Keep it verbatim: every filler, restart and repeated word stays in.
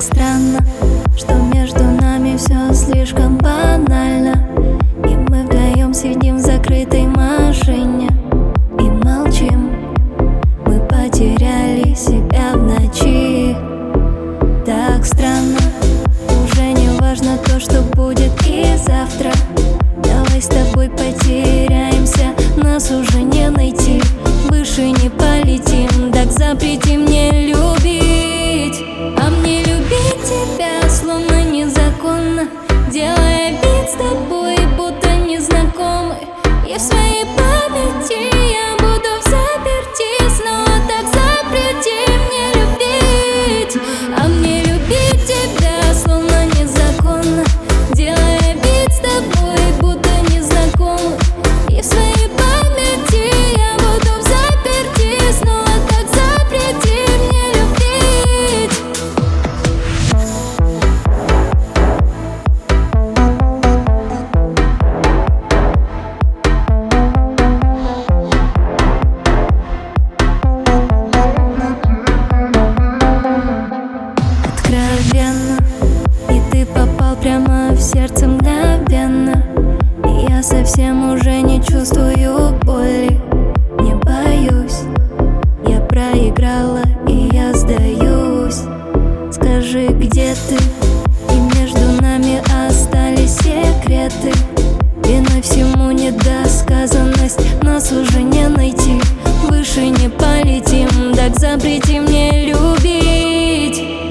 странно, что между нами все слишком банально, и мы вдвоем сидим в закрытой машине и молчим. Мы потеряли себя в ночи. Так странно, уже не важно то, что будет и завтра. Давай с тобой потеряемся, нас уже не найти, выше не полетим. Так запрети мне любить, а мне любить тебя словно незаконно, делая вид с тобой, будто незнакомы. И в своей памяти я буду в заперти снова. Так запрети мне любить, а мне любить тебя словно незаконно, делая вид с тобой, будто незнакомы. И в своей памяти я буду в заперти снова. Так запрети мне любить. Откровенно, и ты попал прямо в сердце мгновенно. И я совсем уже не чувствую боли, не боюсь. Я проиграла, и я сдаюсь. Скажи, где ты? И между нами остались секреты. Виной всему недосказанность, нас уже не найти, выше не полетим. Так запрети мне любить.